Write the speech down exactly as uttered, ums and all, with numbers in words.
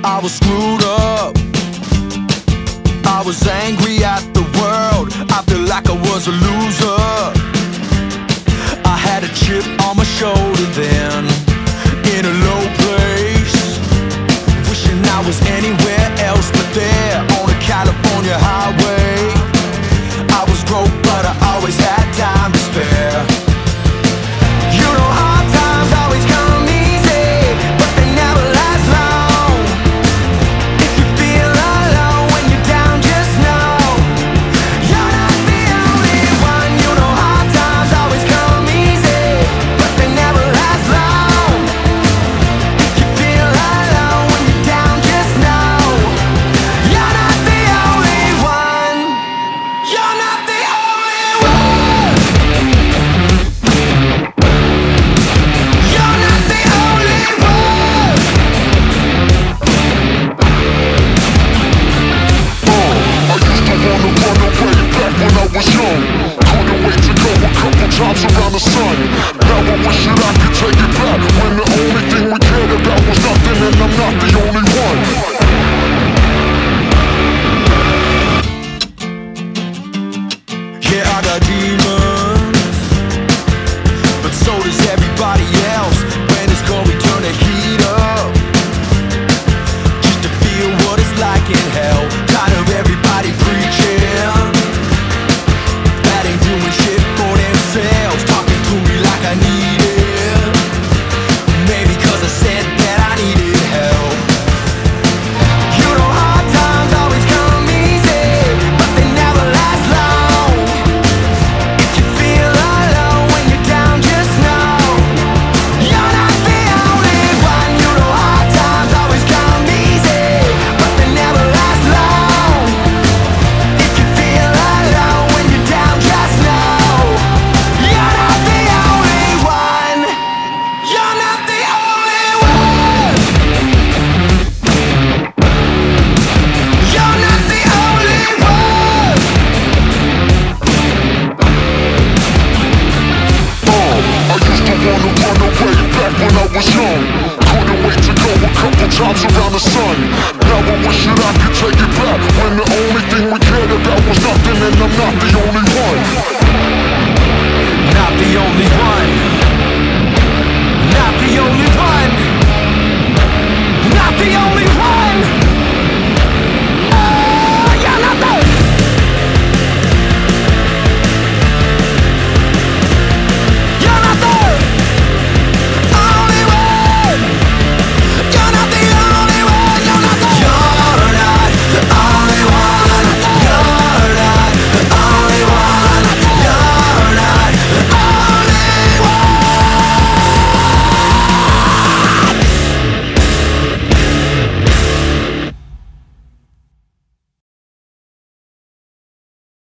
I was screwed up. I was angry at the world. I feel like I was a loser. I had a chip on my shoulder then, in a low place, wishing I was anywhere else but there on a California highway. I was broke, but I always had time to spare. You know, hard times always come easy, but they never last long. If you feel alone when you're down, just know you're not the only one. You know, hard times always come easy, but they never last long. If you feel alone when you're down, just know you're not the only one. You're not the only one. You're not the only one. I used to wanna run away back when I was young. Couldn't wait to go a couple times around the sun. Now I wish that I could take it back, when the only thing we cared about was nothing, and I'm not the only one. Yeah, I got demons, but so does everybody else. When it's cold, we turn the heat up, just to feel what it's like in hell. Tired of everybody preaching that ain't doing shit for themselves, talking to me like I need it. Maybe cause I said that I needed help. You know, hard times always come easy, but they never last long. If you feel alone when you're down, just know you're not the only one. You know, hard times always come easy, but they never last long. If you feel alone when you're down, just know you're not the only one. You're not the only one. You're not the only one. I used to wanna run away back when I was young. Couldn't wait to go a couple times around the sun. Now I wish that I could take it back, when the only thing we cared about was nothing, and I'm not the only one. Not the only one.